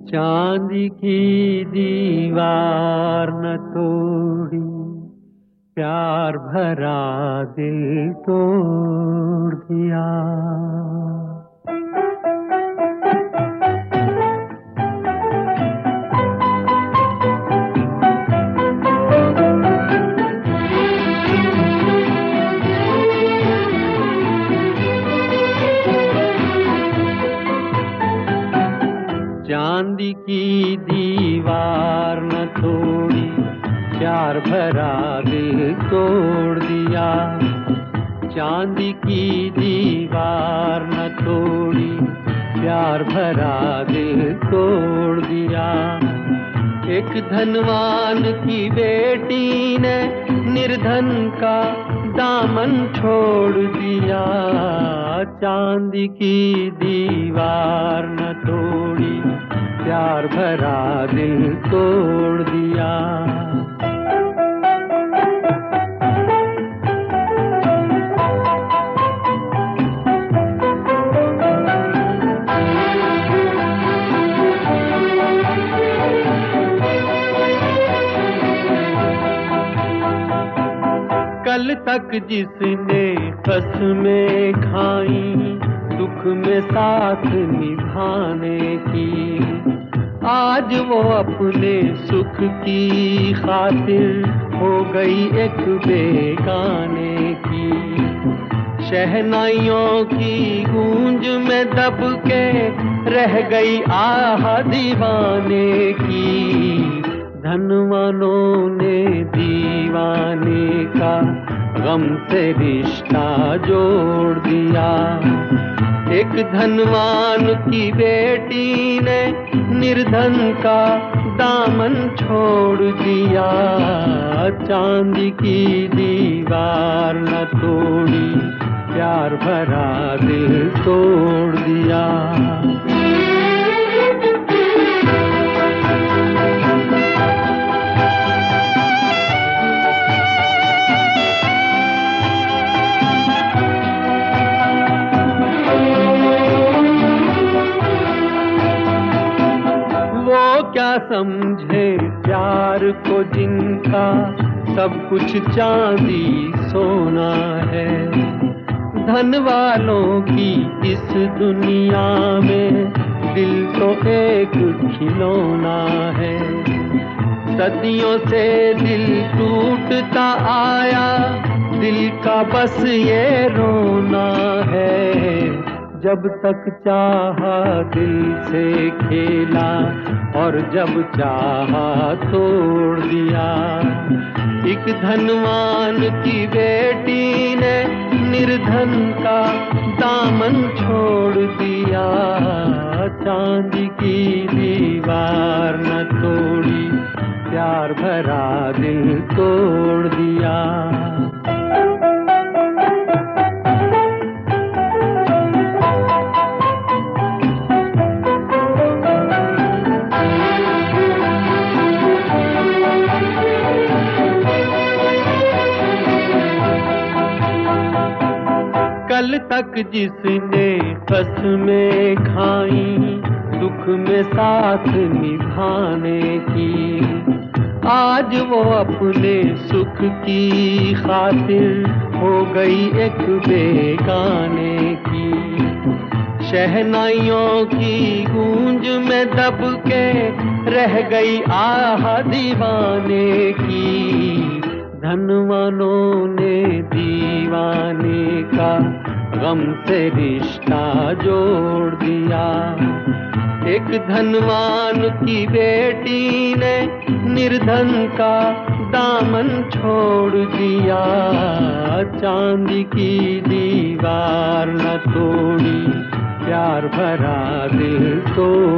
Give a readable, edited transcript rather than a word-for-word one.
चांद की दीवार न तोड़ी, प्यार भरा दिल तोड़ दिया। चांदी की दीवार न तोड़ी, प्यार भरा दिल तोड़ दिया। चांदी की दीवार न तोड़ी, प्यार भरा दिल तोड़ दिया। एक धनवान की बेटी ने निर्धन का दामन छोड़ दिया। चांदी की दीवार न तोड़ी, प्यार भरा दिल तोड़ दिया। कल तक जिसने कसमें खाई, दुख में साथ निभाने की, आज वो अपने सुख की खातिर हो गई एक बेगाने की। शहनाइयों की गूंज में दब के रह गई आह दीवाने की। धनवानों ने दीवाने का गम से रिश्ता जोड़ दिया। एक धनवान की बेटी ने निर्धन का दामन छोड़ दिया। चांदी की दीवार न तोड़ी, प्यार भरा दिल तोड़ दिया। क्या समझे प्यार को जिनका सब कुछ चांदी सोना है। धन वालों की इस दुनिया में दिल तो एक खिलौना है। सदियों से दिल टूटता आया, दिल का बस ये रोना है। जब तक चाहा दिल से खेला और जब चाहा तोड़ दिया। एक धनवान की बेटी ने निर्धन का दामन छोड़ दिया। चांदी की दीवार न तोड़ी, प्यार भरा दिल तोड़ दिया। कल तक जिसने कसमें खाई, दुख में साथ निभाने की, आज वो अपने सुख की खातिर हो गई एक बेगाने की। शहनाइयों की गूंज में दब के रह गई आह दीवाने की। धनवानों ने दीवाने का गम से रिश्ता जोड़ दिया। एक धनवान की बेटी ने निर्धन का दामन छोड़ दिया। चांदी की दीवार न तोड़ी, प्यार भरा दिल तोड़